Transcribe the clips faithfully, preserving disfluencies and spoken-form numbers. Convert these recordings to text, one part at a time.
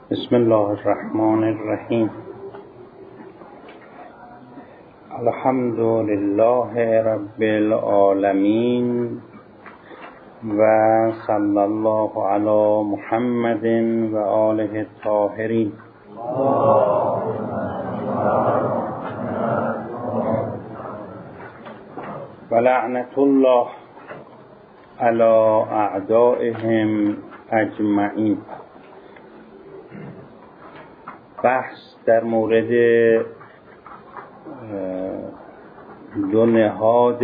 بسم الله الرحمن الرحیم. الحمد لله رب العالمین و صلی الله علی محمد و آله الطاهرین. و لعنت الله علی اعدائهم اجمعین. بحث در مورد دو نهاد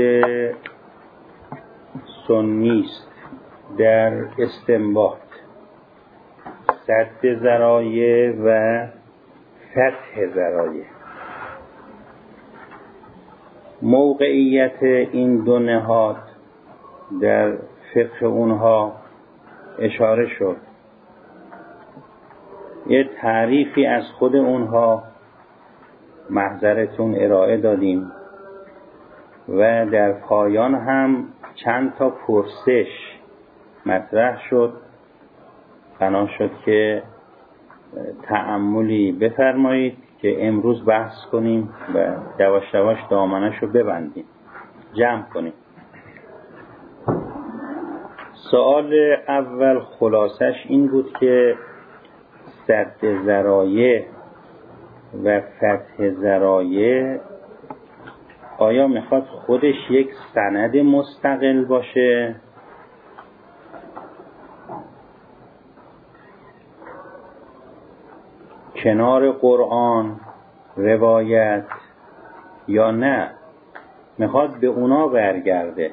سنی است در استنباط: سد ذرایع و فتح ذرایع. موقعیت این دو نهاد در فقه اونها اشاره شد. یه تعریفی از خود اونها محضرتون ارائه دادیم و در پایان هم چند تا پرسش مطرح شد. بنا شد که تأملی بفرمایید که امروز بحث کنیم و یواش یواش دامنش رو ببندیم، جمع کنیم. سوال اول خلاصش این بود که سد ذرایع و فتح ذرایع آیا میخواد خودش یک سند مستقل باشه کنار قرآن روایت، یا نه میخواد به اونا برگرده،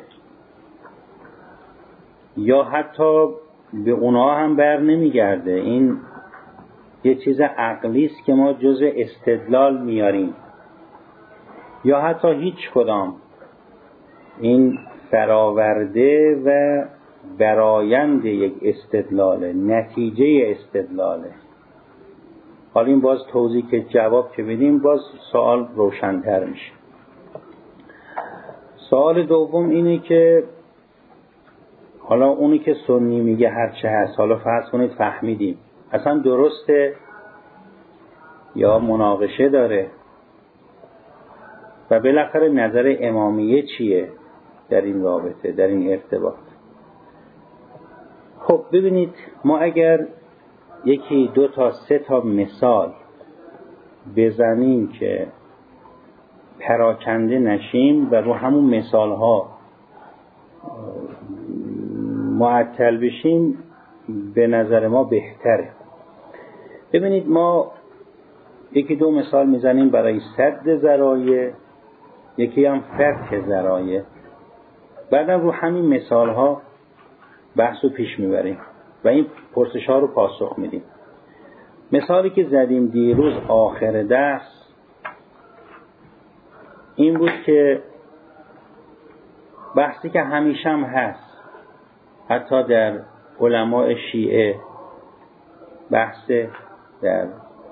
یا حتی به اونا هم بر نمیگرده؟ این یه چیز عقلی است که ما جز استدلال میاریم، یا حتی هیچ کدام. این فراورده و برآیند یک استدلاله، نتیجه استدلاله. حالا این باز توضیح که جواب که بدیم باز سوال روشن‌تر میشه. سوال دوم اینه که حالا اونی که سنی میگه هرچه هست، حالا فرض کنید فهمیدیم اصلا درسته یا مناقشه داره، و بالاخره نظر امامیه چیه در این رابطه، در این ارتباط؟ خب ببینید، ما اگر یکی دو تا سه تا مثال بزنیم که پراکنده نشیم و رو همون مثال ها معطل بشیم، به نظر ما بهتره. ببینید، ما یکی دو مثال میزنیم برای سد ذرایع، یکی هم فتح ذرایع. بعدم رو همین مثال ها بحث رو پیش میبریم و این پرسش ها رو پاسخ میدیم. مثالی که زدیم دیروز آخر درس این بود که بحثی که همیشه هم هست، حتی در علماء شیعه بحث، در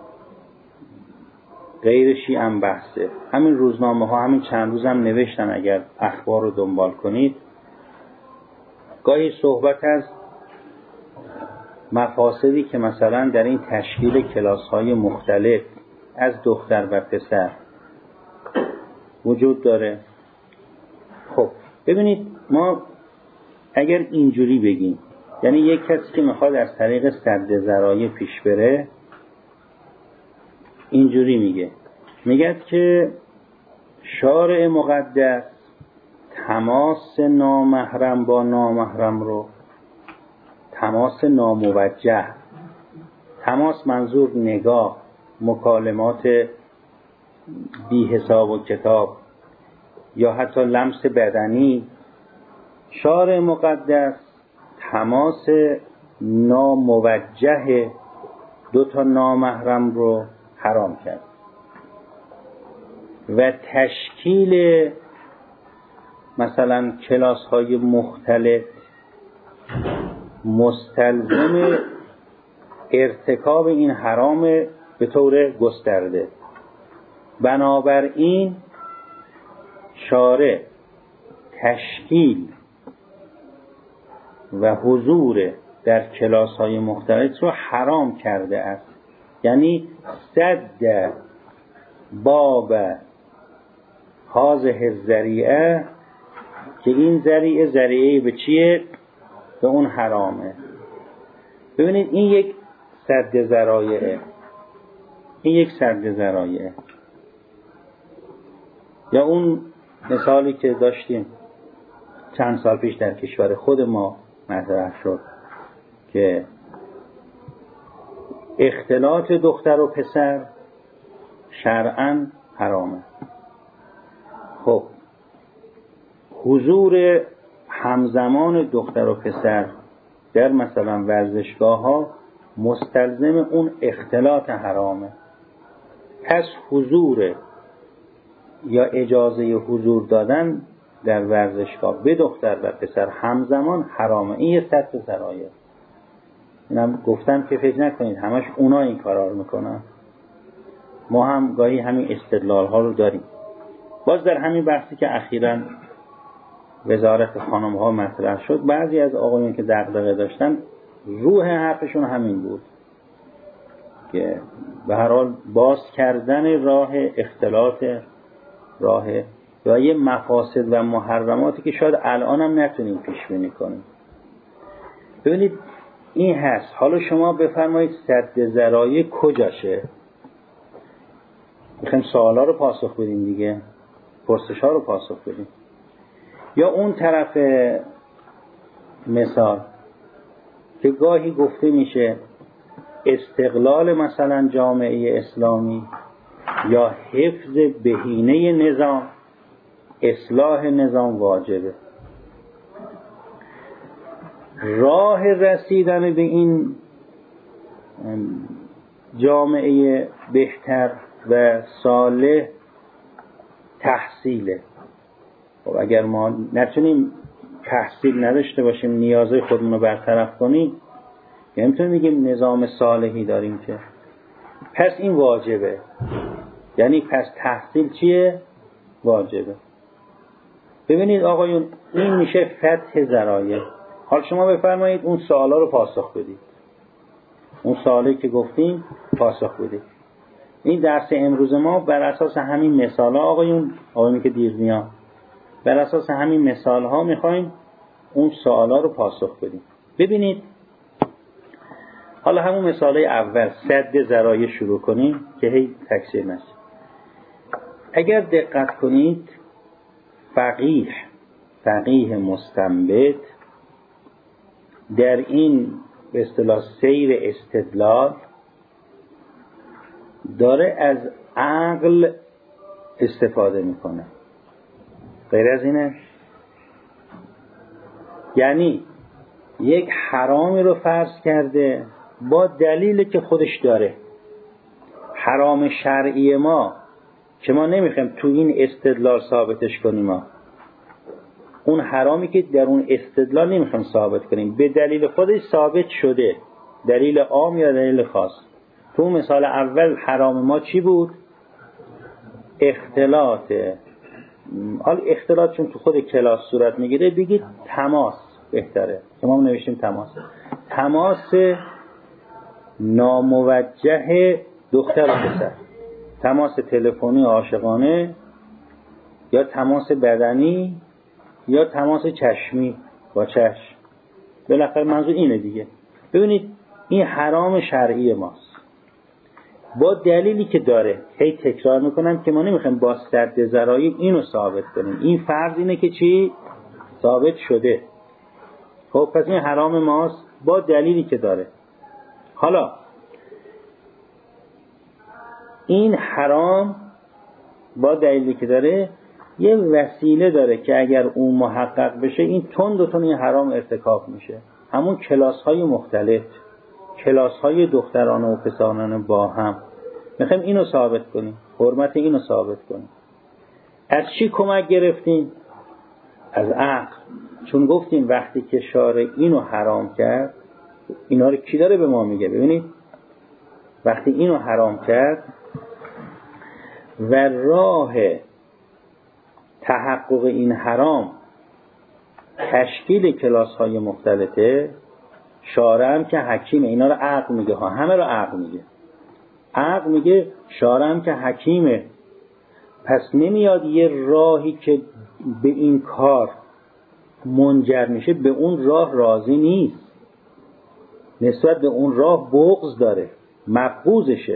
غیر شیعه هم بحثه. همین روزنامه ها همین چند روز هم نوشتن، اگر اخبار رو دنبال کنید، گاهی صحبت از مفاسدی که مثلا در این تشکیل کلاس های مختلف از دختر و پسر وجود داره. خب ببینید، ما اگر اینجوری بگیم، یعنی یک کسی که میخواد از طریق سد ذرایع پیش بره، اینجوری میگه میگه که شارع مقدس تماس نامحرم با نامحرم رو، تماس ناموجه، تماس منظور نگاه، مکالمات بی حساب و کتاب، یا حتی لمس بدنی، شارع مقدس تماس ناموجه دو تا نامحرم رو حرام کرد و تشکیل مثلا کلاس های مختلف مستلزم ارتکاب این حرام به طور گسترده. بنابراین شارع تشکیل و حضور در کلاس های مختلف رو حرام کرده است. یعنی سد باب هذه الذریعه، که این ذریعه ذریعه به چیه؟ به اون حرامه. ببینید این یک سد ذرایعه، این یک سد ذرایعه. یا اون مثالی که داشتیم چند سال پیش در کشور خود ما مطرح شد که اختلاط دختر و پسر شرعاً حرامه. خب حضور همزمان دختر و پسر در مثلا ورزشگاه ها مستلزم اون اختلاط حرامه. پس حضور یا اجازه حضور دادن در ورزشگاه به دختر و پسر همزمان حرامه. این یه سد ذرایع. اینم گفتم که فکر نکنید همش اونا این کارا رو میکنن، ما هم گاهی همین استدلال ها رو داریم. باز در همین بحثی که اخیراً وزارت خانم ها مطرح شد، بعضی از آقایون که دغدغه داشتن روح حرفشون همین بود که به هر حال باز کردن راه اختلاط، راه یا یه مفاسد و محرماتی که شاید الان هم نتونیم پیش بینی کنیم. ببینید این هست. حالا شما بفرمایید سد ذرایع کجاشه؟ میخوایم سوالا رو پاسخ بدیم دیگه، پرسش ها رو پاسخ بدیم. یا اون طرف مثال که گاهی گفته میشه استقلال مثلا جامعه اسلامی یا حفظ بهینه نظام، اصلاح نظام واجبه. راه رسیدن به این جامعه بهتر و صالح تحصیله. خب اگر ما نتونیم تحصیل نداشته باشیم، نیازهای خودمون رو برطرف کنیم، نمیتونیم میگیم نظام صالحی داریم که. پس این واجبه. یعنی پس تحصیل چیه؟ واجبه. ببینید آقایون، این میشه فتح ذرایع. حال شما بفرمایید اون سوالا رو پاسخ بدید. اون سوالی که گفتیم پاسخ بدید. این درس امروز ما بر اساس همین مثال ها آقایون، آقایونی که دیر میان، بر اساس همین مثال ها میخوایم اون سوالا رو پاسخ بدیم. ببینید حالا همون مثال اول سد ذرایع شروع کنیم که هی تکثیر نشه. اگر دقت کنید فقیه فقیه مستنبط در این به اصطلاح سیر استدلال داره از عقل استفاده میکنه. غیر از اینه؟ یعنی یک حرامی رو فرض کرده با دلیلی که خودش داره. حرام شرعی ما که ما نمیخوایم تو این استدلال ثابتش کنیم، ما اون حرامی که در اون استدلال نمیخوایم ثابت کنیم، به دلیل خودش ثابت شده، دلیل عام یا دلیل خاص. تو مثال اول حرام ما چی بود؟ اختلاط. حال اختلاط چون تو خود کلاس صورت میگیره بگید تماس بهتره، که ما نوشتیم تماس. تماس ناموجه دختر و پسر، تماس تلفنی عاشقانه یا تماس بدنی یا تماس چشمی با چشم، بالاخره منظور اینه دیگه. ببینید این حرام شرعی ماست با دلیلی که داره. هی تکرار میکنم که ما نمیخوایم با سد ذرایع اینو ثابت کنیم. این فرض اینه که چی؟ ثابت شده. خب پس این حرام ماست با دلیلی که داره. حالا این حرام با دلیلی که داره یه وسیله داره که اگر اون محقق بشه این تند و تند این حرام ارتکاب میشه. همون کلاس های مختلف، کلاس های دخترانه و پسرانه با هم میخوایم اینو ثابت کنیم، حرمت اینو ثابت کنیم. از چی کمک گرفتیم؟ از عقل. چون گفتیم وقتی که شارع اینو حرام کرد، اینا رو کی داره به ما میگه؟ ببینید وقتی اینو حرام کرد و راه تحقق این حرام تشکیل کلاس های مختلفه، شارع هم که حکیم اینا رو عقل میگه ها، همه رو عقل میگه. عقل میگه شارم که حکیمه، پس نمیاد یه راهی که به این کار منجر میشه به اون راه راضی نیست، نسبت به اون راه بغض داره، مبغوضشه.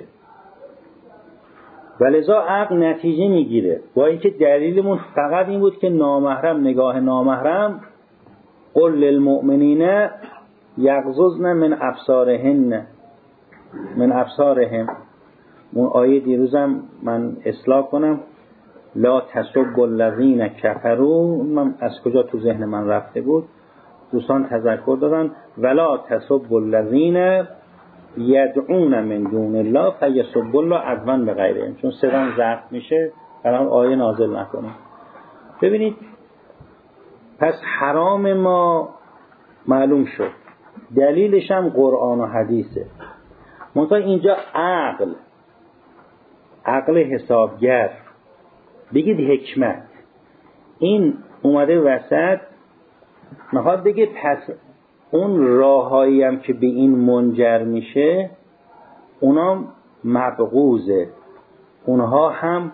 ولذا عقل نتیجه میگیره، با اینکه دلیلمون فقط این بود که نامحرم، نگاه نامحرم، قل للمؤمنین یغضضن من ابصارهن من ابصارهم. اون آیه دیروزم من اصلاح کنم، لا تسبوا الذین کفروا، من از کجا تو ذهن من رفته بود، دوستان تذکر دادن، ولا تسبوا الذین یدعون من دون الله فیسبوا الله عدوا بغیر علم، چون صدام ضعف میشه الان آیه نازل نکنه. ببینید پس حرام ما معلوم شد، دلیلش هم قرآن و حدیثه. منتها اینجا عقل عقل حسابگر، بگید حکمت، این اومده وسط، میخواد بگه پس اون راهایی هم که به این منجر میشه اونا مبغوضه، اونها هم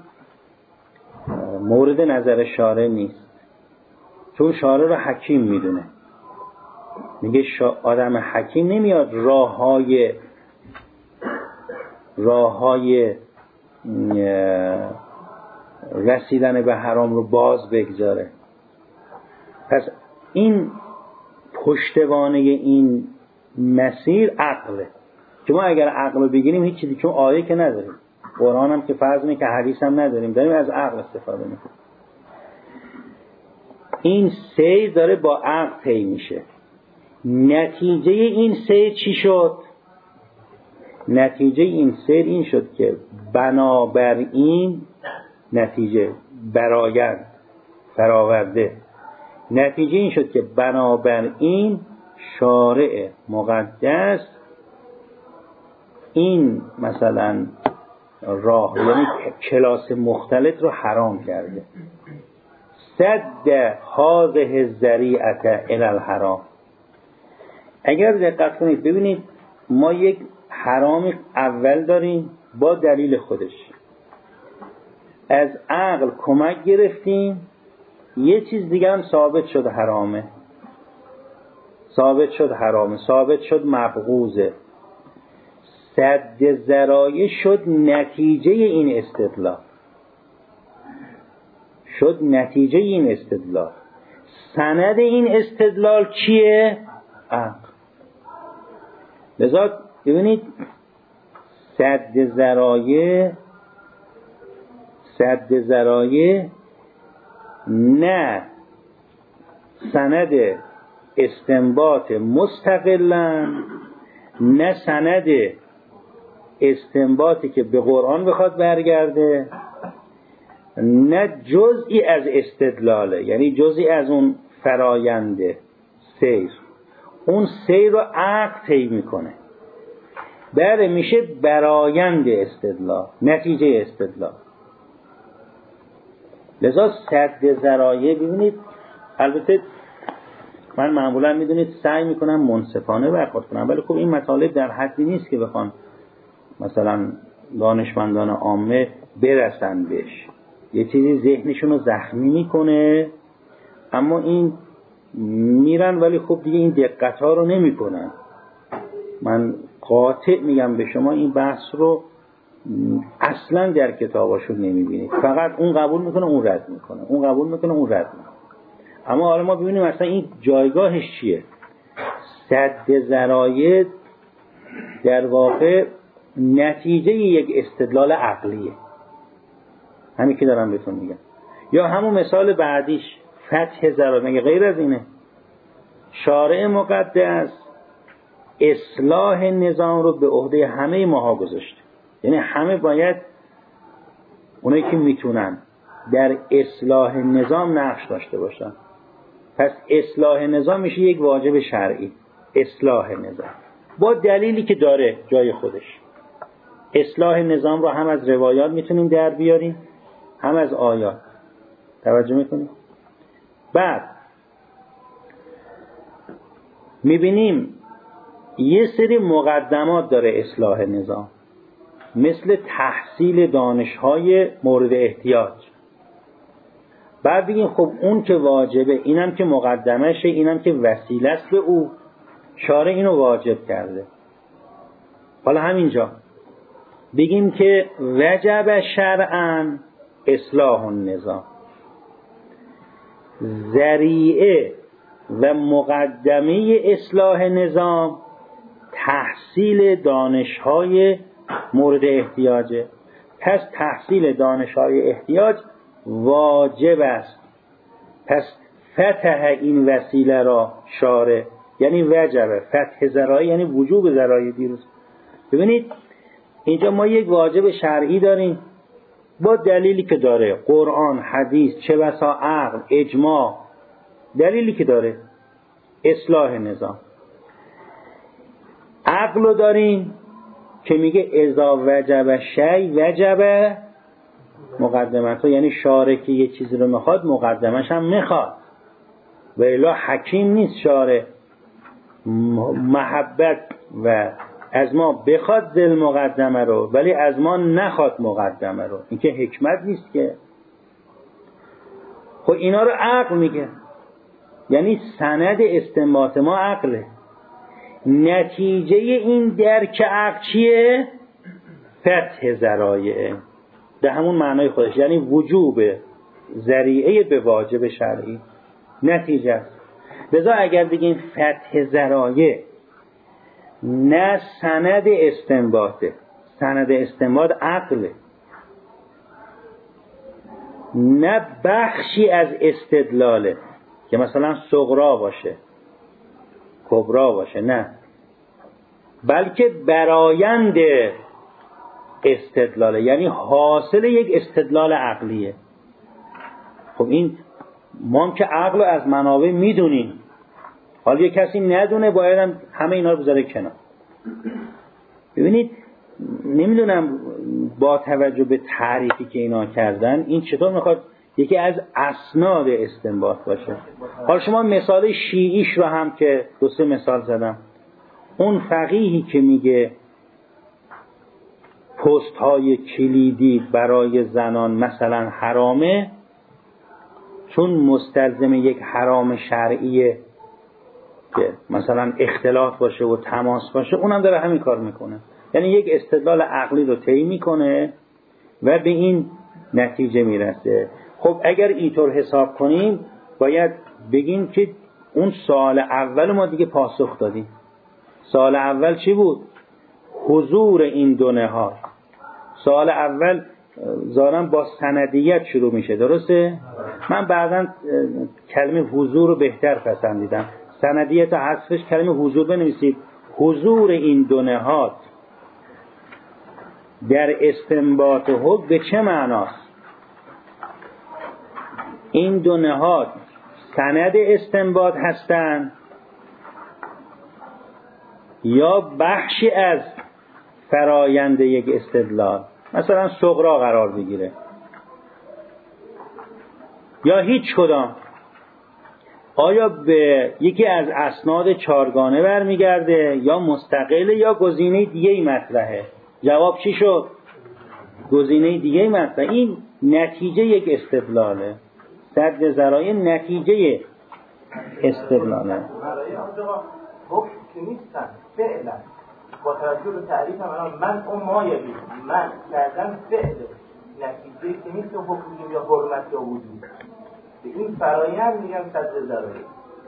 مورد نظر شارع نیست، چون شارع رو حکیم میدونه. میگه آدم حکیم نمیاد راه های راه های رسیدن به حرام رو باز بگذاره. پس این پشتوانه این مسیر عقله، که ما اگر عقل بگیریم هیچ چیزی، چون آیه که نداریم، قرآن هم که فرض اینه که حدیث هم نداریم، داریم از عقل استفاده میکنیم. این سیر داره با عقل طی میشه. نتیجه این سیر چی شد؟ نتیجه این سیر این شد که بنابراین، نتیجه برآیند فراورده، نتیجه این شد که بنابراین شارع مقدس این مثلا راه، یعنی کلاس مختلط رو حرام کرده. سد هذه الذریعه الی الحرام. اگر دقت کنید ببینید ما یک حرام اول داریم با دلیل خودش، از عقل کمک گرفتیم، یه چیز دیگه هم ثابت شد حرامه، ثابت شد حرامه، ثابت شد مبغوضه. سد ذرایع شد نتیجه این استدلال، شد نتیجه این استدلال. سند این استدلال چیه؟ عقل. لذا ببینید سد ذرایع سد ذرایع نه سند استنباط مستقلن، نه سند استنباطی که به قرآن بخواد برگرده، نه جزئی از استدلاله، یعنی جزئی از اون فراینده سیر. اون سیر رو عقل طی میکنه، بله میشه برآیند استدلال، نتیجه استدلال. لذا سد ذرایع ببینید، البته من معمولا میدونید سعی میکنم منصفانه برخورد کنم، ولی خب این مطالب در حدی نیست که بخوان مثلا دانشمندان عامه برسن بهش. یه چیزی ذهنشون رو زخمی میکنه، اما این میرن ولی خب دیگه این دقت ها رو نمی کنن. من قاطع میگم به شما این بحث رو اصلا در کتاباشون نمیبینید، فقط اون قبول میکنه اون رد میکنه، اون قبول میکنه اون رد میکنه. اما حالا ما ببینیم اصلا این جایگاهش چیه. سد ذرایع در واقع نتیجه یک استدلال عقلیه، همین که دارم بهتون میگم. یا همون مثال بعدیش فتح ذرایع، مگه غیر از اینه؟ شارع مقدس اصلاح نظام رو به عهده همه ماها گذاشته، یعنی همه باید اونایی که میتونن در اصلاح نظام نقش داشته باشن. پس اصلاح نظام میشه یک واجب شرعی، اصلاح نظام با دلیلی که داره جای خودش. اصلاح نظام رو هم از روایات میتونیم در بیاریم، هم از آیات. توجه میکنیم؟ بعد میبینیم یه سری مقدمات داره اصلاح نظام. مثل تحصیل دانش‌های مورد احتیاج. بعد بگیم خب اون که واجبه، اینم که مقدمشه، اینم که وسیله است به او، شارع اینو واجب کرده. حالا همینجا بگیم که وجب شرعاً اصلاح النظام، ذریعه و مقدمه اصلاح نظام تحصیل دانش‌های مورد احتیاجه. پس تحصیل دانش‌های احتیاج واجب است. پس فتح این وسیله را شارع یعنی وجبه، فتح ذرایع یعنی وجوب ذرایع دیروز. ببینید اینجا ما یک واجب شرعی داریم با دلیلی که داره، قرآن، حدیث، چه بسا عقل، اجماع، دلیلی که داره، اصلاح نظام. عقل رو داریم که میگه اذا وجب شیء وجب مقدمته، یعنی شارع که یه چیزی رو میخواد مقدمش هم میخواد، و الا حکیم نیست شارع محبت و از ما بخواد دل مقدمه رو ولی از ما نخواد مقدمه رو، این که حکمت نیست که. خب اینا رو عقل میگه، یعنی سند استنباط ما عقله. نتیجه این درک عقل چیه؟ فتح ذرایع، به همون معنای خودش، یعنی وجوب ذریعه به واجب شرعی نتیجه است. لذا اگر بگیم فتح ذرایع نه سند استنباطه، سند استنباط عقله، نه بخشی از استدلاله که مثلا صغرا باشه کبرا باشه، نه، بلکه برآیند استدلاله، یعنی حاصل یک استدلال عقلیه. خب این ما هم که عقل رو از منابع میدونیم، حالا یه کسی ندونه باید هم همه اینا رو بذاره کنار. ببینید نمیدونم با توجه به تعریفی که اینا کردن این چطور میخواد یکی از اسناد استنباط باشه. حالا شما مثال شیعیش رو هم که دو سه مثال زدم، اون فقیهی که میگه پست های کلیدی برای زنان مثلا حرامه چون مستلزم یک حرام شرعیه که مثلا اختلاط باشه و تماس باشه، اونم داره همین کار میکنه، یعنی یک استدلال عقلی رو طی میکنه و به این نتیجه میرسه. خب اگر اینطور حساب کنیم باید بگیم که اون سال اول ما دیگه پاسخ دادیم. سال اول چی بود؟ حضور این دو نهاد. سال اول ظاهراً با سندیت شروع میشه، درسته؟ من بعداً کلمه حضور رو بهتر پسندیدم، سندیت حذفش کلمه حضور بنویسید. حضور این دو نهاد در استنباط حکم به چه معناست؟ این دو نهاد سند استنباط هستند یا بخشی از فرایند یک استدلال، مثلا صغرا قرار بگیره، یا هیچ کدام؟ آیا به یکی از اسناد چارگانه برمیگرده یا مستقله یا گزینه دیگه مطرحه؟ جواب چی شد؟ گزینه دیگه مطرحه. این نتیجه یک استدلاله. سد ذرایع نتیجه استدلاله. حکم که نیستن فعلا با توجه به تعریف هم من اون مایبی من کردن فعل نتیجه که نیست حکم یا حرمت یا وجود، به این فرایند میگن سد ذرایع.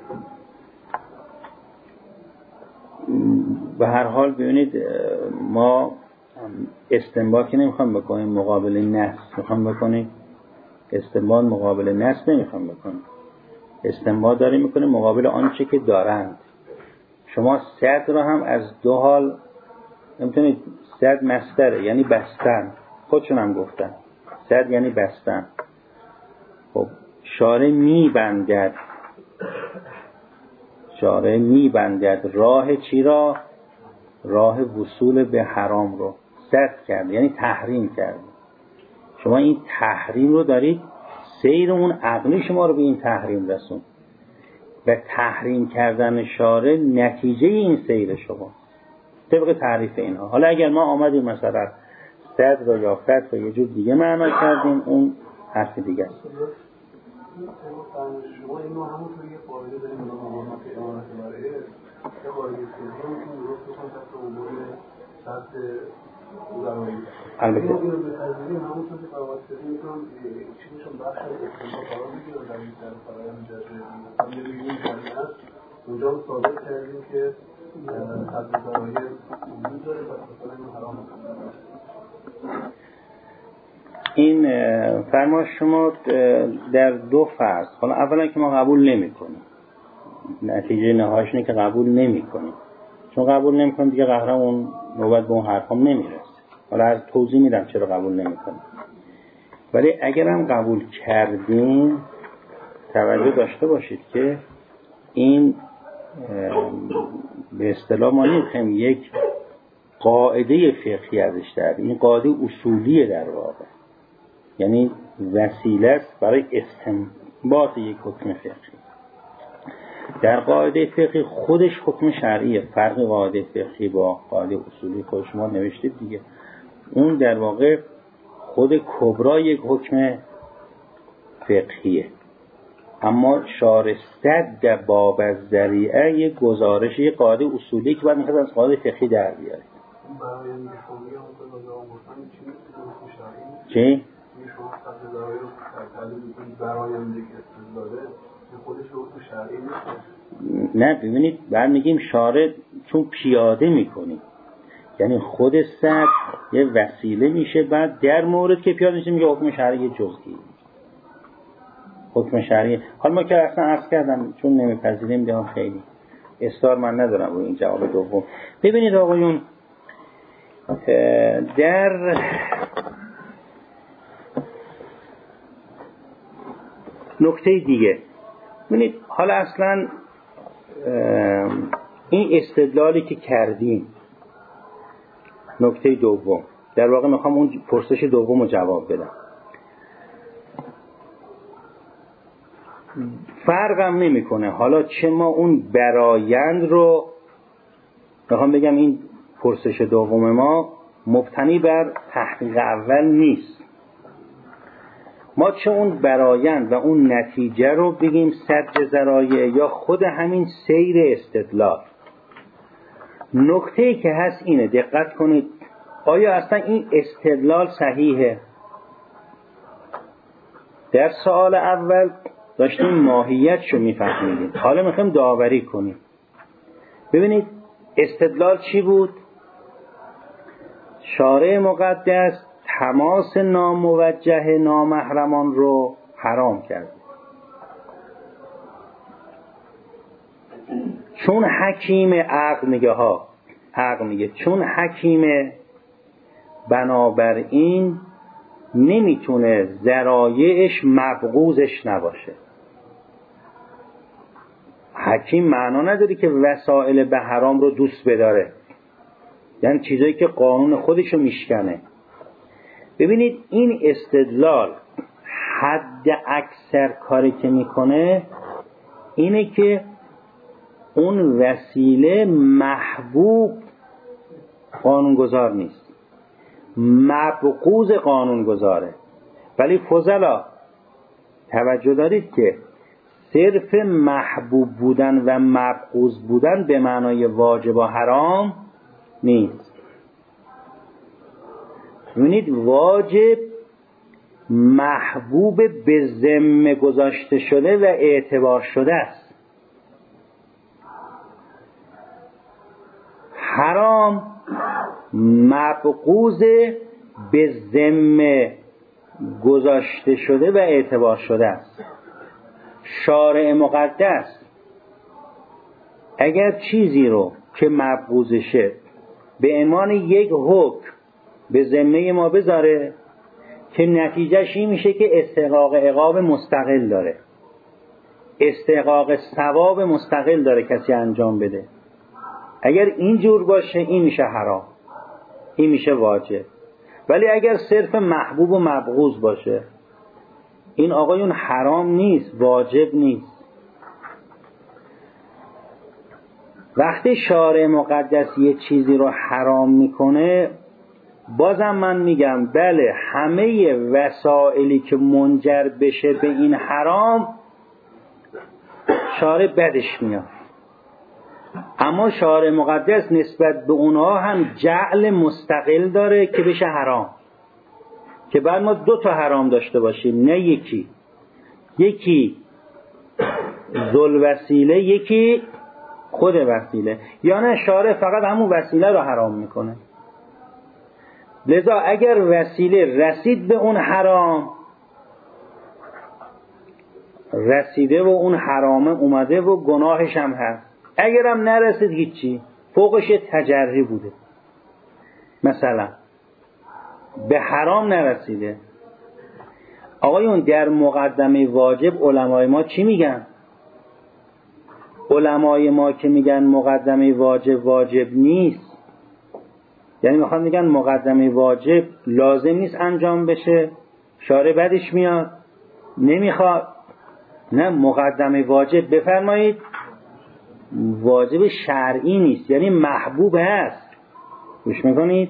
به هر حال ببینید ما استنباطی نمیخوام بکنیم مقابل نص، میخوام بکنیم استنباط مقابل نص نمیخوام بکنیم، استنباط داریم میکنیم مقابل آنچه که دارند. شما صد رو هم از دو حال نمیتونید، صد مصدره یعنی بستن، خودشون هم گفتن صد یعنی بستن. خب شارع میبندد، شارع میبندد راه چی را؟ راه وصول به حرام رو صد کرد، یعنی تحریم کرد. شما این تحریم رو دارید، سیر اون عقلی شما رو به این تحریم رسون و تحریم کردن شارع نتیجه این سیر شما طبق تعریف اینها. حالا اگر ما آمدیم مثلا صد رو یا فتح رو یه جور دیگه معنا کردیم، اون حرف دیگه است. شما اینو همونطور یه قاعده داریم به نام امامت امامت برای یه قاعده سوم که درست بکن تحت عنوان شرط ضرایی. البته اینو اینو بپذیریم همونطور که قواعد سوم میتونم چیزشون بخش از استنباط قرار بگیره در این در فرآیند جزئی. مثلا یه بگیم جمعی هست اونجا هم ثابت کردیم که حد ضرایی وجود داره و مثلا اینو حرام میکنه. این فرما شما در دو فرض. حالا اولا که ما قبول نمی کنیم، نتیجه نهاییش اینه که قبول نمی کنیم، چون قبول نمی کنیم دیگه قهرمون نوبت به اون حرفام نمیرسه. حالا از توضیح میدم چرا قبول نمی کنیم. ولی اگرم قبول کردیم توجه داشته باشید که این به اصطلاح ما نمیخوایم یک قاعده فقهی ازش در، این قاعده اصولیه در واقع، یعنی وسیله است برای استنباط یک حکم فقهی. در قاعده فقهی خودش حکم شرعیه، فرق قاعده فقهی با قاعده اصولی خود شما نوشتید دیگه. اون در واقع خود کبرا یک حکم فقهیه، اما شارستد در باب الذریعه یک گزارش، یک قاعده اصولی که بعد میخواد از قاعده فقهی در بیاره. برای نشونی هم که بازار گفتن چی میشه؟ چی؟ شما خط ضرایی رو تعلیل میکنید براینده که استدلاله که خودش رو تو شرعی نیست. نه ببینید بعد میگیم شارع چون پیاده میکنیم، یعنی خود صد یه وسیله میشه، بعد در مورد که پیاده میشه میگه حکم شرعی جزئی، حکم شرعی. حالا ما که اصلا عرض کردم چون نمیپذیریم دیگه خیلی اصرار من ندارم روی این جواب دوم. ببینید آقایون در نکته دیگه ببینید، حالا اصلا این استدلالی که کردیم نکته دوم، در واقع میخوام اون پرسش دوم رو جواب بدم. فرقم نمیکنه حالا چه ما اون برایند رو، میخوام بگم این پرسش دوم ما مبتنی بر تحقیق اول نیست، ما چه اون برایند و اون نتیجه رو بگیم سد ذرایع یا خود همین سیر استدلال. نکته‌ای که هست اینه، دقت کنید، آیا اصلا این استدلال صحیحه؟ در سوال اول داشتیم ماهیتشو میفهمیدیم، حالا میخوایم داوری کنیم. ببینید استدلال چی بود؟ شارع مقدس تماس ناموجه نامحرمان رو حرام کرد، چون حکیم عقل میگه ها عقل میگه چون حکیم بنابراین نمیتونه ذرایعش مبغوزش نباشه. حکیم معنا نداره که وسایل به حرام رو دوست بداره، یعنی چیزایی که قانون خودشو میشکنه. ببینید این استدلال حد اکثر کاری که میکنه اینه که اون وسیله محبوب قانونگذار نیست، مبغوض قانونگذاره. ولی فضلا توجه دارید که صرف محبوب بودن و مبغوض بودن به معنای واجب و حرام نیست. ببینید واجب محبوب به ذمه گذاشته شده و اعتبار شده است، حرام مبغوض به ذمه گذاشته شده و اعتبار شده است. شارع مقدس اگر چیزی رو که مبغوضشه به عنوان یک حکم به ذمه ما بذاره که نتیجهش این میشه که استحقاق عقاب مستقل داره، استحقاق ثواب مستقل داره کسی انجام بده، اگر اینجور باشه این میشه حرام، این میشه واجب. ولی اگر صرف محبوب و مبغوض باشه این آقایون حرام نیست، واجب نیست. وقتی شارع مقدس یه چیزی رو حرام میکنه بازم من میگم بله همه وسائلی که منجر بشه به این حرام شارع بدش میاد، اما شارع مقدس نسبت به اونها هم جعل مستقل داره که بشه حرام، که بعد ما دو تا حرام داشته باشیم نه یکی، یکی ذل وسیله یکی خود وسیله، یا نه شارع فقط همون وسیله رو حرام میکنه. لذا اگر وسیله رسید به اون حرام، رسیده و اون حرامه اومده و گناهش هم هست. اگرم نرسید هیچی، فوقش تجری بوده، مثلا به حرام نرسیده. آقایون در مقدمه واجب علمای ما چی میگن؟ علمای ما که میگن مقدمه واجب واجب نیست، یعنی میخوان میگن مقدمه واجب لازم نیست انجام بشه، شارع بدش میاد نمیخواد. نه، مقدمه واجب بفرمایید واجب شرعی نیست، یعنی محبوب هست، گوش میکنید،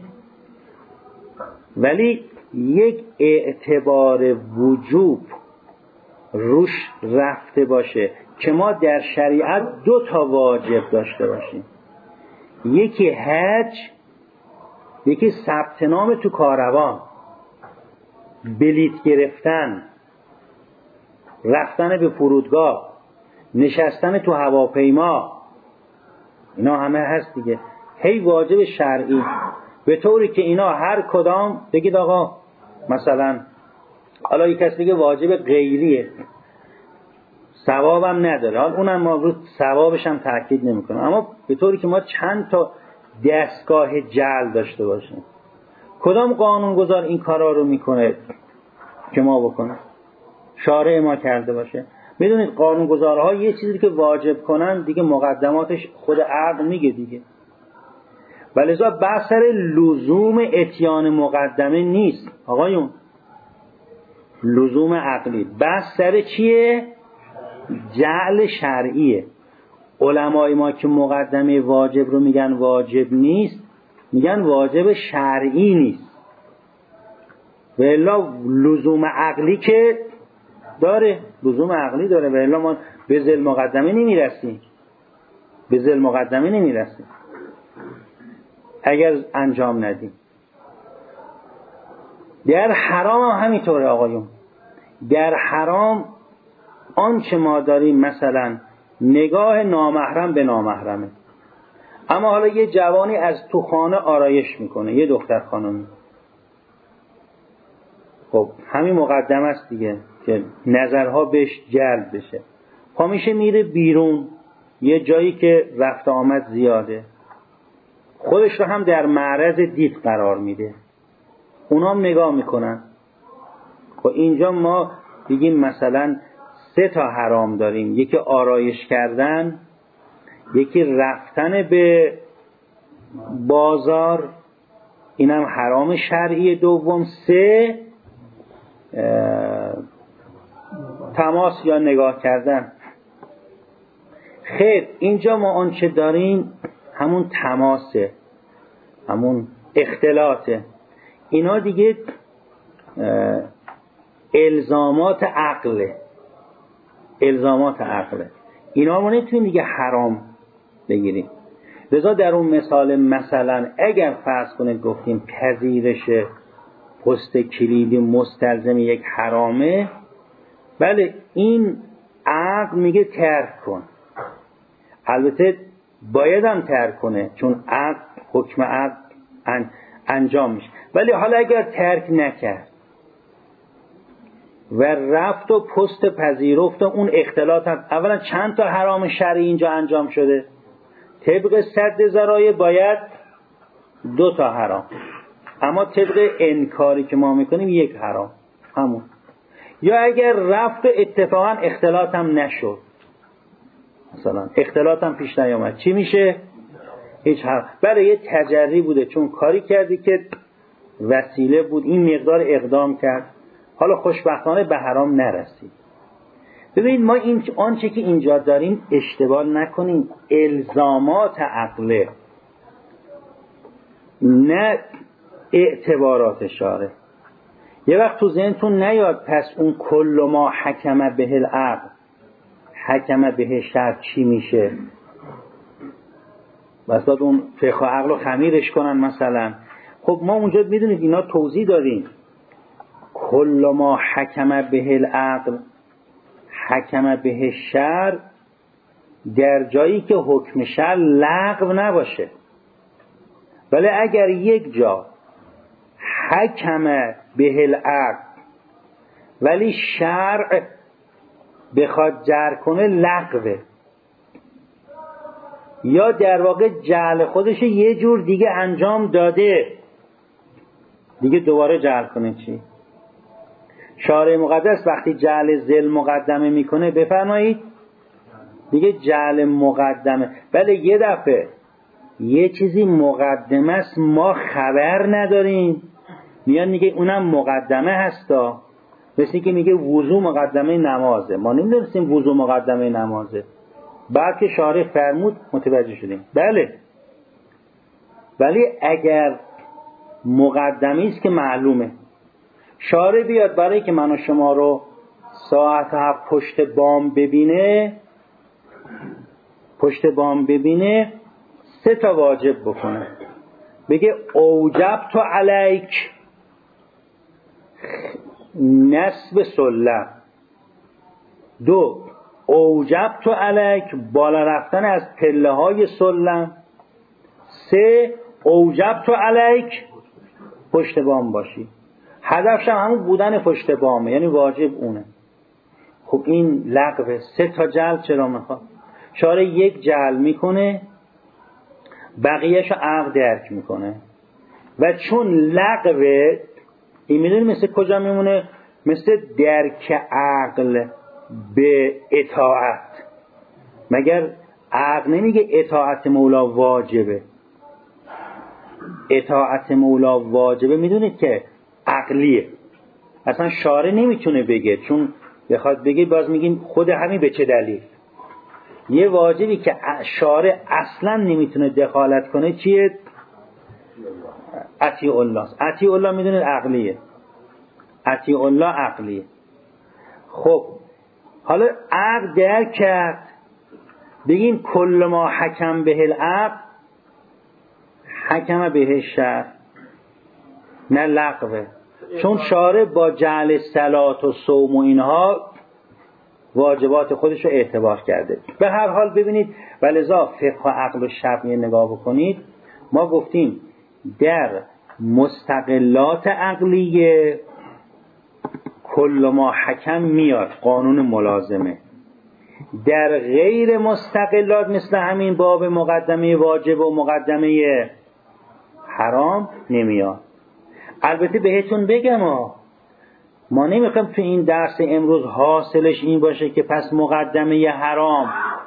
ولی یک اعتبار وجوب روش رفته باشه که ما در شریعت دو تا واجب داشته باشیم، یکی حج، یکی ثبت نام تو کاروان، بلیط گرفتن، رفتن به فرودگاه، نشستن تو هواپیما، اینا همه هست دیگه، هی واجب شرعی، به طوری که اینا هر کدام بگید آقا مثلا حالا یک کسی دیگه واجب غیریه ثوابم نداره، حالا اونم ما رو ثوابش هم تاکید نمیکنه، اما به طوری که ما چند تا دستگاه جعل داشته باشیم. کدام قانونگذار این کارا رو میکنه که ما بکنه؟ شارع ما کرده باشه. میدونید قانونگذارها یه چیزی که واجب کنن دیگه مقدماتش خود عقل میگه دیگه، ولذا بحث سر لزوم اتیان مقدمه نیست آقایون، لزوم عقلی، بحث سر چیه؟ جعل شرعیه. علمای ما که مقدمه واجب رو میگن واجب نیست، میگن واجب شرعی نیست، و الا لزوم عقلی که داره، لزوم عقلی داره، و الا ما به ذل مقدمه نمیرسیم، به ذل مقدمه نمیرسیم اگر انجام ندیم. در حرام هم همینطوره آقایون، در حرام آنچه ما داریم مثلا نگاه نامحرم به نامحرمه، اما حالا یه جوانی از تو خانه آرایش میکنه، یه دختر خانمی، خب همین مقدمه است دیگه که نظرها بهش جلب بشه، پا میشه میره بیرون یه جایی که رفت آمد زیاده، خودش رو هم در معرض دید قرار میده، اونا هم نگاه میکنن. خب اینجا ما بگیم مثلا سه تا حرام داریم، یکی آرایش کردن، یکی رفتن به بازار، اینم حرام شرعی، دوم سه تماس یا نگاه کردن. خیر اینجا ما آنچه داریم همون تماسه، همون اختلاطه، اینا دیگه الزامات عقله، الزامات عقله، اینا ما نمیتونیم دیگه حرام بگیریم. لذا در اون مثال مثلا اگر فرض کنید گفتیم پذیرش پست کلیدی مستلزم یک حرامه، بله این عقل میگه ترک کن، البته باید هم ترک کنه چون عقل حکم عقل انجام میشه، ولی حالا اگر ترک نکرد و رفت و پست پذیرفت و اون اختلاط هم، اولا چند تا حرام شرعی اینجا انجام شده، طبق سد ذرایع باید دو تا حرام، اما طبق انکاری که ما میکنیم یک حرام همون. یا اگر رفت و اتفاقا اختلاط هم نشد، مثلا اختلاط هم پیش نیامد، چی میشه؟ هیچ حرام، برای یه تجری بوده چون کاری کردی که وسیله بود، این مقدار اقدام کرد، حالا خوشبختانه به حرام نرسید. ببینید ما این آنچه که اینجا داریم اشتباه نکنیم، الزامات عقله، نه اعتبارات شارع. یه وقت تو ذهنتون نیاد پس اون کل ما حکم به العقل حکم به شرع چی میشه؟ بس باید اون فقه و عقل رو خمیرش کنن مثلا. خب ما اونجا میدونید اینا توضیح دادیم. کل ما حکم به العقل حکم به شرع در جایی که حکم شرع لغو نباشه، ولی اگر یک جا حکم به العقل ولی شرع بخواد جر کنه لغوه، یا در واقع جعل خودش یه جور دیگه انجام داده دیگه دوباره جعل کنه چی؟ شارع مقدس وقتی جعل ذل مقدمه میکنه بفرمایید دیگه جعل مقدمه، ولی یه دفعه یه چیزی مقدمه است ما خبر نداریم میان میگه اونم مقدمه هستا، مثل که میگه وضو مقدمه نمازه، ما نمیدونستیم وضو مقدمه نمازه، بعد که شارع فرمود متوجه شدیم. بله، ولی اگر مقدمه است که معلومه، شارع بیاد برای که من و شما رو ساعت هفت پشت بام ببینه پشت بام ببینه سه تا واجب بکنه، بگه اوجب تو علیک نصب سلم، دو اوجب تو علیک بالا رفتن از پله های سلم، سه اوجب تو علیک پشت بام باشی. هدفش هم همون بودن پشت بامه، یعنی واجب اونه. خب این لغوه، سه تا جعل چرا میخواد؟ شارع یک جعل میکنه بقیهشو عقل درک میکنه و چون لغوه این میدونی مثل کجا میمونه؟ مثل درک عقل به اطاعت. مگر عقل نمیگه اطاعت مولا واجبه؟ اطاعت مولا واجبه میدونید که عقلیه، اصلا شارع نمیتونه بگه، چون بخواد بگه باز میگیم خود همین به چه دلیل. یه واجبی که شارع اصلا نمیتونه دخالت کنه چیه؟ اطیع الله. اطیع الله میدونید عقلیه، اطیع الله عقلیه. خب حالا عقل درک کرد، بگیم کل ما حکم به العقل حکم به شرع، نه لغوه، چون شارع با جعل صلات و صوم و اینها واجبات خودش رو اعتبار کرده. به هر حال ببینید ولذا فقه و عقل و شرع نگاه بکنید، ما گفتیم در مستقلات عقلیه کل ما حکم میاد قانون ملازمه، در غیر مستقلات مثل همین باب مقدمه واجب و مقدمه حرام نمیاد. البته بهتون بگم ها، ما نمیخوایم تو این درس امروز حاصلش این باشه که پس مقدمه حرام،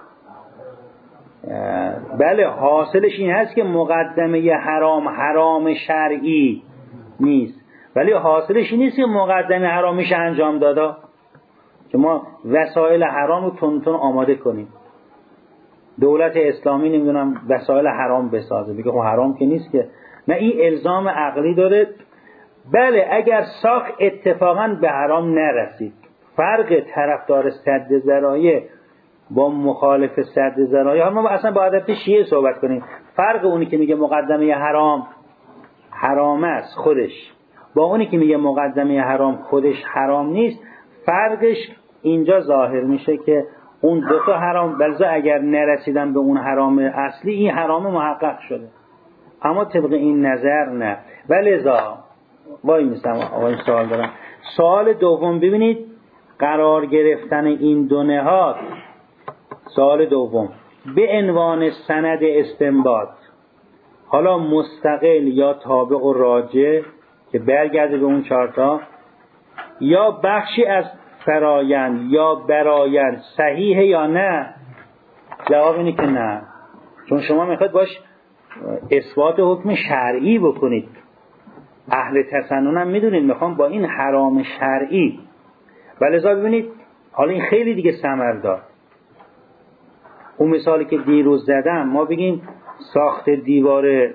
بله حاصلش این هست که مقدمه حرام حرام شرعی نیست، ولی حاصلش این نیست که مقدمه حرام میشه انجام دادا، که ما وسایل حرام رو تون تون آماده کنیم. دولت اسلامی نمیدونم وسایل حرام بسازه، بگه خب حرام که نیست که، نه، این الزام عقلی داره. بله اگر ساخت اتفاقا به حرام نرسید، فرق طرفدار سد ذرایع با مخالف سد ذرایع، ما اصلا با ادب شیعه صحبت کنیم، فرق اونی که میگه مقدمه حرام حرام است خودش با اونی که میگه مقدمه حرام خودش حرام نیست، فرقش اینجا ظاهر میشه که اون دو تا حرام بلزا اگر نرسیدن به اون حرام اصلی این حرام محقق شده، اما طبق این نظر نه. ولذا وای میستم آقای سوال دارم. سوال دوم ببینید قرار گرفتن این دو نهاد، سوال دوم به عنوان سند استنباط، حالا مستقل یا تابع و راجع که برگرده به اون چارتا، یا بخشی از فرایند یا برایند، صحیحه یا نه؟ جواب اینه که نه، چون شما میخواید باش اثبات حکم شرعی بکنید. اهل تسنن هم میدونید میخوام با این حرام شرعی، ولذا ببینید حالا این خیلی دیگه ثمر داد. اون مثالی که دیروز زدم، ما بگیم ساخت دیوار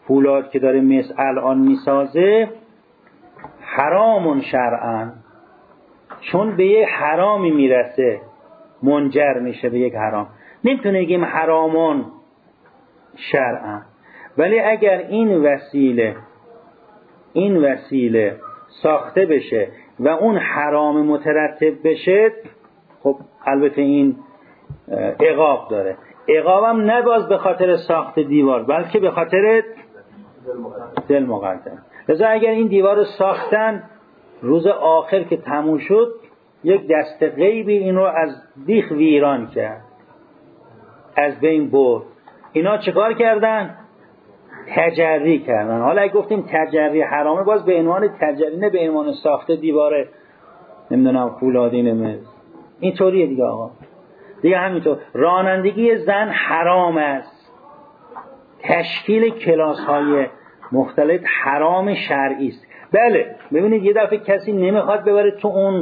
پولاد که داره مس الان میسازه حرامون شرعن، چون به یه حرامی میرسه منجر میشه به یک حرام. نمیتونه بگیم حرامون شرعن. ولی اگر این وسیله این وسیله ساخته بشه و اون حرام مترتب بشه، خب البته این عقاب داره. عقابم نباز به خاطر ساخت دیوار، بلکه به خاطر دل مقدم. لذا اگر این دیوار رو ساختن، روز آخر که تموم شد یک دست غیبی این رو از بیخ ویران کرد، از بین برد. اینا چیکار کردن؟ تجری کردن. حالا اگه گفتیم تجری حرامه، باز به عنوان تجری، نه به عنوان ساخته دیواره نمیدونم فولادی نمیز. این طوریه دیگه آقا. دیگه همینطور رانندگی زن حرام است. تشکیل کلاس های مختلف حرام شرعی است. بله ببینید یه دفعه کسی نمیخواد ببره تو اون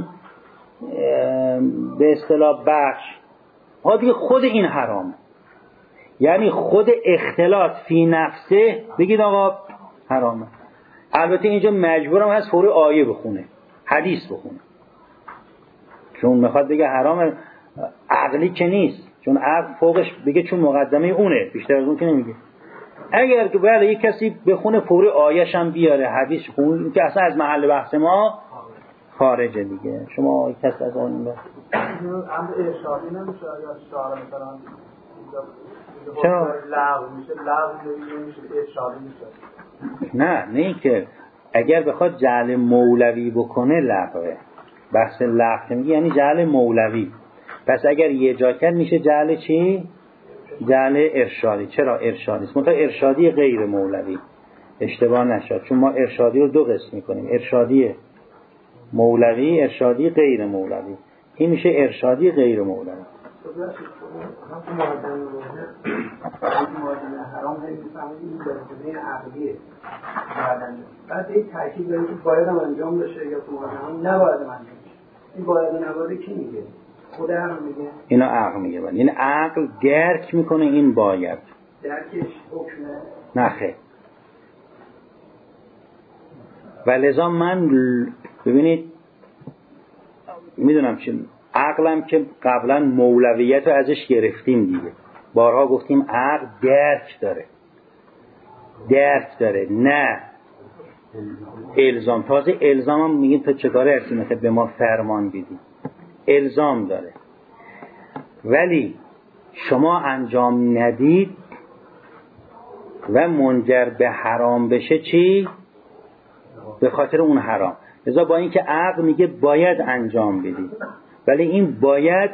به اصطلاح بخش، ها دیگه خود این حرامه. یعنی خود اختلاط فی نفسه بگید آقا حرامه. البته اینجا مجبورم هست فوری آیه بخونه، حدیث بخونه، چون میخواد بگه حرامه. عقلی که نیست، چون عقل فوقش بگه چون مقدمه اونه، بیشتر از اون که نمیگه. اگر که بله یک کسی بخونه فوری آیه‌ش هم بیاره، حدیث خون، که اصلا از محل بحث ما خارجه دیگه. شما کسی از اون بحث امر ارشادی نمیشه یا شعار مثلا چرا؟ لغو میشه، لغو نمیشه، ارشادی میشه. نه نه این که اگر بخواد جعل مولوی بکنه لغوه. بحث لغو میگه یعنی جعل مولوی. پس اگر یه جا کرد میشه جعل چی؟ جعل ارشادی. چرا ارشادی است؟ منتها ارشادی غیر مولوی، اشتباه نشد، چون ما ارشادی رو دو قسم میکنیم، ارشادی مولوی، ارشادی غیر مولوی. این میشه ارشادی غیر مولوی. هم معادله معادله حرام هایی میفهمید این درجه عقلیه. بعد این تاکید داره که باید هم انجام بشه یا تو معادله هم نباید هم انجام بشه. این باید و نباید کی میگه؟ خود عقل میگه؟ اینا عقل میگه. بله این عقل درک میکنه این باید. درکش حکمه؟ نخه. و لذا من ببینید میدونم چی عقلم که قبلا مولویت رو ازش گرفتیم دیگه، بارها گفتیم عقل درک داره، درک داره نه الزام. تازه الزام هم میگیم تو چه کاره هستی، مثلا به ما فرمان بدی، الزام داره. ولی شما انجام ندید و منجر به حرام بشه چی؟ به خاطر اون حرام. لذا با اینکه عقل میگه باید انجام بدید، ولی این باید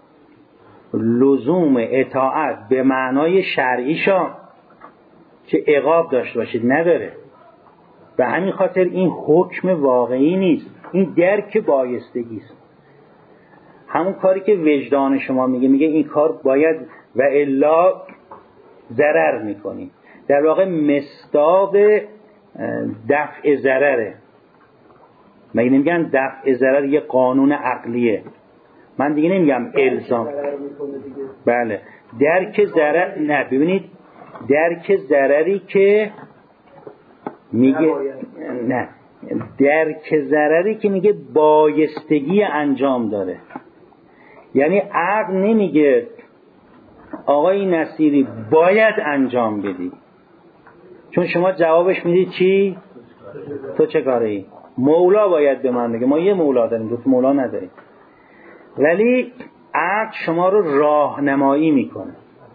لزوم اطاعت به معنای شرعیشا که عقاب داشته باشید نداره. به همین خاطر این حکم واقعی نیست، این درک بایستگی است. همون کاری که وجدان شما میگه، میگه این کار باید و الا ضرر میکنی. در واقع مصداق دفع ضرره. مگه نمیگن دفع ضرر یه قانون عقلیه؟ من دیگه نمیگم الزام. بله درک ضرر، نه ببینید درک ضرری که میگه نه درک ضرری که میگه بایستگی انجام داره. یعنی عقل نمیگه آقای نصیری باید انجام بدی، چون شما جوابش میدید چی؟ تو چه کاره ای؟ مولا باید به من بگه. ما یه مولا داریم، دو تا مولا نداریم. ولی عقل شما رو راهنمایی میکنه،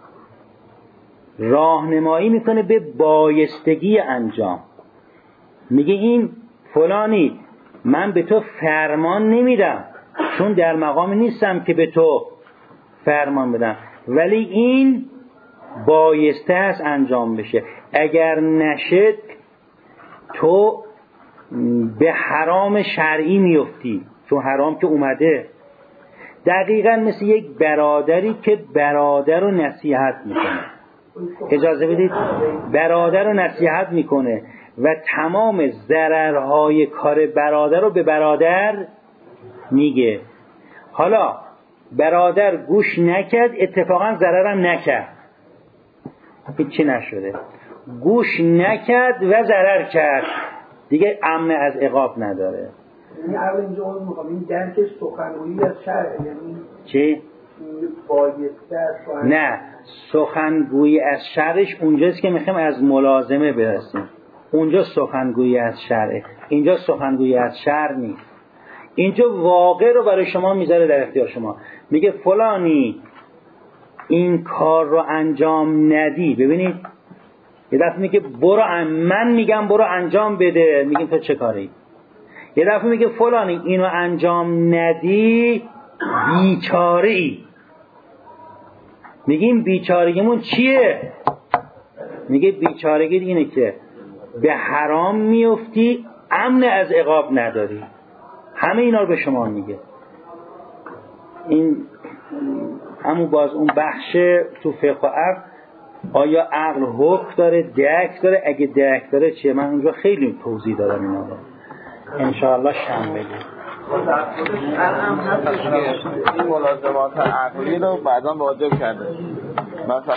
راهنمایی میکنه به بایستگی انجام. میگه این فلانی من به تو فرمان نمیدم، چون در مقام نیستم که به تو فرمان بدم، ولی این بایسته است انجام بشه. اگر نشد تو به حرام شرعی میفتی، چون حرام که اومده. دقیقاً مثل یک برادری که برادر رو نصیحت میکنه. اجازه بدید، برادر رو نصیحت میکنه و تمام ضررهای کار برادر رو به برادر میگه. حالا برادر گوش نکرد، اتفاقاً ضررم نکرد، هیچی نشده. گوش نکرد و ضرر کرد، دیگه امن از عقاب نداره. یعنی اول اینجا اون میخوام این درک سخنگویی از شرع، یعنی چی؟ بایسته نه، سخنگویی از شرعش اونجاست که میخوایم از ملازمه برسیم، اونجا سخنگویی از شرعه، اینجا سخنگویی از شرع نیست. اینجا واقع رو برای شما میذاره در اختیار شما، میگه فلانی این کار رو انجام ندی. ببینید یه دفعه میگه برو ان... من میگم برو انجام بده، میگیم تو چه کاری؟ یه دفعه میگه فلانی اینو انجام ندی بیچاره ای، میگیم بیچارگیمون چیه؟ میگه بیچارگی اینه که به حرام میفتی، امن از عقاب نداری. همه اینا رو به شما میگه. این همون باز اون بخش تو فقه و عقل، آیا عقل حکم داره درک داره؟ اگه درک داره چیه؟ من اونجا خیلی توضیح دادم اینا رو، انشاءالله شنبه بگیم. این ملازمات عقلی رو بعضا واجب کرده، مثلا